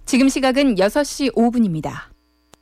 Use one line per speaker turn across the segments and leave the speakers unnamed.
지금 시각은 6시 5분입니다.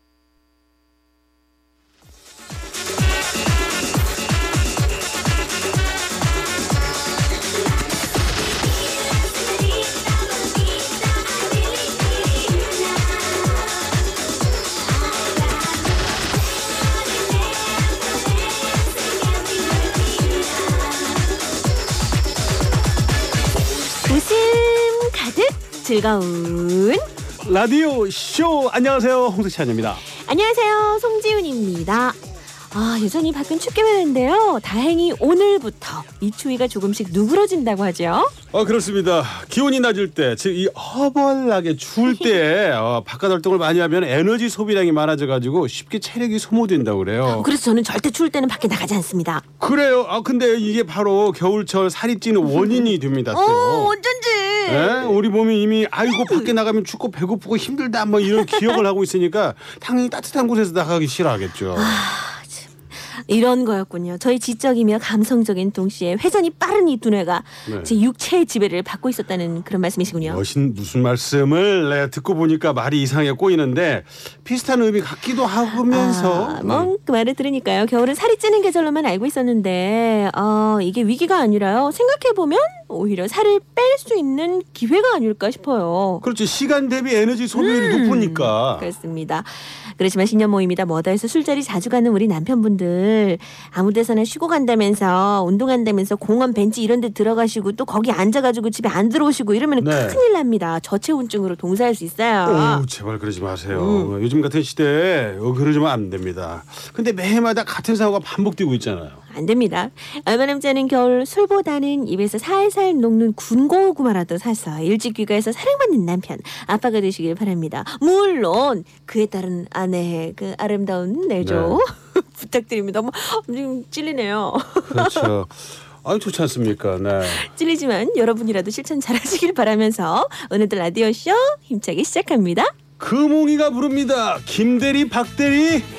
웃음 가득 즐거운
라디오 쇼. 안녕하세요, 홍석찬입니다.
안녕하세요, 송지훈입니다. 여전히 밖은 춥기만 한데요. 다행히 오늘부터 이 추위가 조금씩 누그러진다고 하죠.
그렇습니다. 기온이 낮을 때, 즉 이 허벌나게 추울 때 바깥 활동을 많이 하면 에너지 소비량이 많아져가지고 쉽게 체력이 소모된다고 그래요.
그래서 저는 절대 추울 때는 밖에 나가지 않습니다.
그래요. 근데 이게 바로 겨울철 살이 찌는 원인이 됩니다. 또.
어쩐지.
네? 우리 몸이 이미 아이고 밖에 나가면 춥고 배고프고 힘들다 뭐 이런 기억을 하고 있으니까 당연히 따뜻한 곳에서 나가기 싫어하겠죠.
이런 거였군요. 저희 지적이며 감성적인 동시에 회전이 빠른 이 두뇌가 제 육체의 지배를 받고 있었다는 그런 말씀이시군요.
무슨 말씀을 듣고 보니까 말이 이상하게 꼬이는데 비슷한 의미 같기도 하면서
그 말을 들으니까요. 겨울은 살이 찌는 계절로만 알고 있었는데 이게 위기가 아니라요. 생각해보면 오히려 살을 뺄 수 있는 기회가 아닐까 싶어요.
그렇지. 시간 대비 에너지 소비율이 높으니까.
그렇습니다. 그렇지만 신년 모임이다 뭐다 해서 술자리 자주 가는 우리 남편분들 아무 데서나 쉬고 간다면서 운동한다면서 공원 벤치 이런 데 들어가시고 또 거기 앉아가지고 집에 안 들어오시고 이러면 큰일 납니다. 저체온증으로 동사할 수 있어요.
제발 그러지 마세요. 요즘 같은 시대에 그러지면 안 됩니다. 근데 매해마다 같은 사고가 반복되고 있잖아요.
안 됩니다. 얼마 남지 않은 겨울 술보다는 입에서 살살 녹는 군고구마라도 사서 일찍 귀가해서 사랑받는 남편 아빠가 되시길 바랍니다. 물론 그에 따른 아내의 그 아름다운 내조 부탁드립니다. 지금 찔리네요.
그렇죠. 좋지 않습니까? 네.
찔리지만 여러분이라도 실천 잘하시길 바라면서 오늘도 라디오쇼 힘차게 시작합니다.
금웅이가 부릅니다. 김대리 박대리.